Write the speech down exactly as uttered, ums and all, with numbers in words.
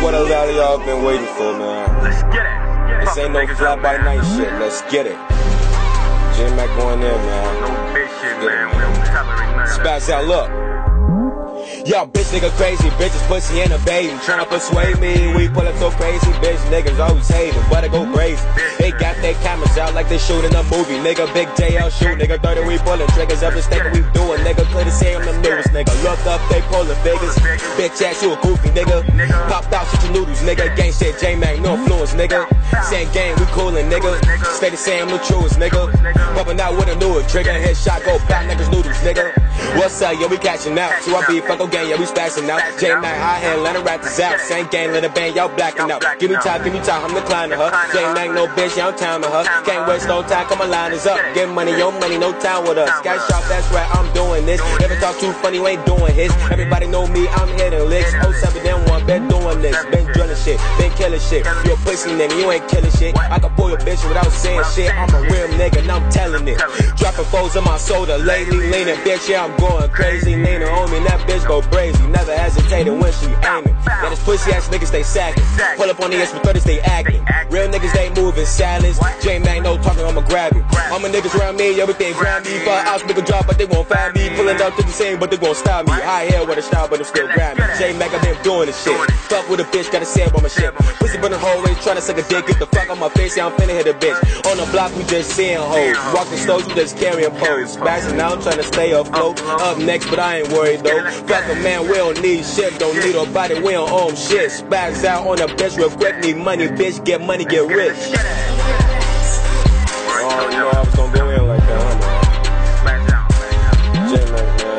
what a lot of y'all been waiting for, man. Let's get it. This ain't no fly-by-night shit. Let's get it. J-Mac going in, man. No bitch shit, man. We don't tolerate none of that. Spaz out, look. Y'all bitch nigga crazy, bitches pussy and a baby. Tryna persuade me, we pull up so crazy. Bitch niggas always hating, but I go crazy. They got their cameras out like they shooting a movie. Nigga, big J L shoot, nigga, thirty we pulling triggers. Every mistake we doing, nigga, clear to see on the news, nigga. Look up, they pulling figures. Bitch ass, you a goofy, nigga. Popped out, shit your noodles, nigga. Gang shit, J-Mac, no influence, nigga. Same game, we coolin', nigga. Stay the same, no truest, nigga. Popping out with a new trigger, headshot, go back, niggas noodles, nigga. What's up, yeah, we catching out. So I be fucking gang, yeah, we spazzing out. J-Mac, I hand, let her rap this out. Same gang, let her bang, y'all blacking out. Give me time, give me time, I'm declining her. J-Mac, no bitch, y'all timing her. Can't waste no time, come on, line is up. Get money, your money, no time with us. Got sharp, that's right, I'm doing this. Never talk too funny, you ain't doing his. Everybody know me, I'm hitting licks. oh seven, then one, been doing this. Been drilling shit, been killing shit. You a pussy nigga, you ain't killing shit. I can pull your bitch without saying shit. I'm a real nigga, and I'm telling it. Dropping foes in my soda lately, leaning, bitch, yeah, I'm going crazy. Leaning on me, that bitch go crazy. Never hesitating when she aiming. Yeah, this pussy ass niggas stay sacking. Pull up on the S with thirties, they acting. Real niggas, they moving silence. J-Mac, no talking, I'ma grab it. All my niggas around me, everything grab me. For house, nigga drop, but they won't find me. Pulling up to the same, but they gon' stop me. High hair with a style, but I'm still grabbing. J-Mac, I been doing this shit. Fuck with a bitch, gotta say about my shit. Pussy in the hallway, tryna suck a dick. Get the fuck on my face, yeah, I'm finna hit a bitch. On the block, we just seeing hoes. Walking slow, you just carrying pose. Spazzing out, tryna stay afloat. Up next, but I ain't worried though. Fuck a man, we don't need shit. Don't need a body, we don't own shit. Spaz out on the bitch real quick. Need money, bitch, get money, get rich. Oh, you know I was gonna go in like that, huh, man? J-Mac, man.